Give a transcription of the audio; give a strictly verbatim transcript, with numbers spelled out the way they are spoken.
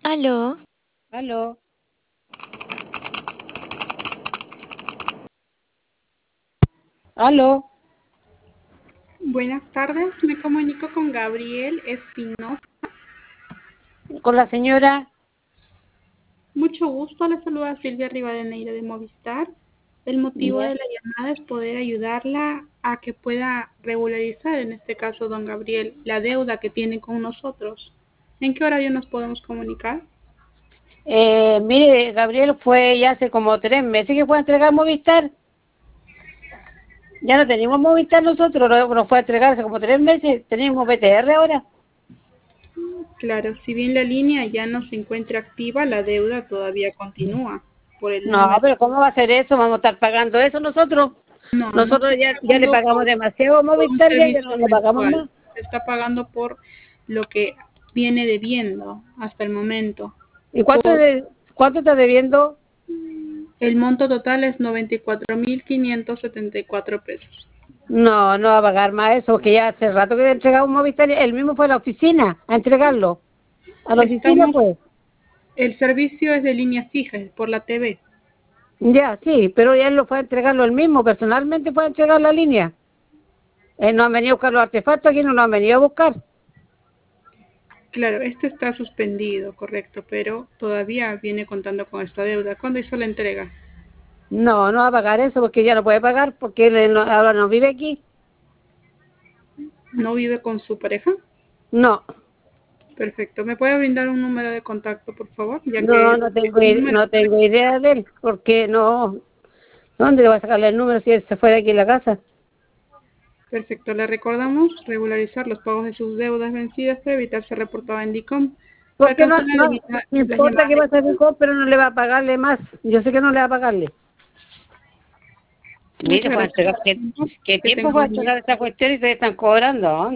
Aló, Aló. Aló. Buenas tardes, me comunico con Gabriel Espinosa. Con la señora. Mucho gusto, le saluda Silvia Rivadeneira de Movistar. El motivo Ya. de la llamada es poder ayudarla a que pueda regularizar, en este caso, don Gabriel, la deuda que tiene con nosotros. ¿En qué horario nos podemos comunicar? Eh, mire, Gabriel fue ya hace como tres meses que fue a entregar Movistar. Ya no tenemos Movistar nosotros, lo nos fue a entregar hace como tres meses. Tenemos B T R ahora. Claro, si bien la línea ya no se encuentra activa, la deuda todavía continúa por el No, número. pero ¿cómo va a ser eso? ¿Vamos a estar pagando eso nosotros? No, no se Nosotros está ya, ya le pagando pagamos por, demasiado a por un Movistar, ya, ya no servicio le pagamos mensual, más. se está pagando por lo que viene debiendo hasta el momento. ¿Y cuánto, Por de, cuánto está debiendo? el monto total es noventa y cuatro mil quinientos setenta y cuatro pesos. No, no va a pagar más eso, porque ya hace rato que le entregamos Movistar. Él mismo fue a la oficina a entregarlo. A la oficina Estamos, fue. el servicio es de línea fija, es por la T V. Ya, sí, pero él lo fue a entregarlo él mismo, personalmente fue a entregar la línea. Él no han venido a buscar los artefactos, aquí no lo han venido a buscar. Claro, este está suspendido, correcto, pero todavía viene contando con esta deuda. ¿Cuándo hizo la entrega? No, no va a pagar eso porque ya no puede pagar, porque él no- ahora no vive aquí. ¿No vive con su pareja? No, Perfecto. ¿Me puede brindar un número de contacto, por favor? Ya no, que no tengo, este ide- número no tengo idea de él, porque no, ¿dónde le va a sacarle el número si él se fue de aquí en la casa? Perfecto, le recordamos regularizar los pagos de sus deudas vencidas para evitar ser reportada en DICOM. Para Porque no, cancelar no, evita me las importa llamadas que de va a ser correo. rico, pero no le va a pagarle más. Yo sé que no le va a pagarle. Mire, Muchas fue a gracias. entregar, ¿qué, qué Que tiempo tenga fue a buen día. entregar esta cuestión y se están cobrando?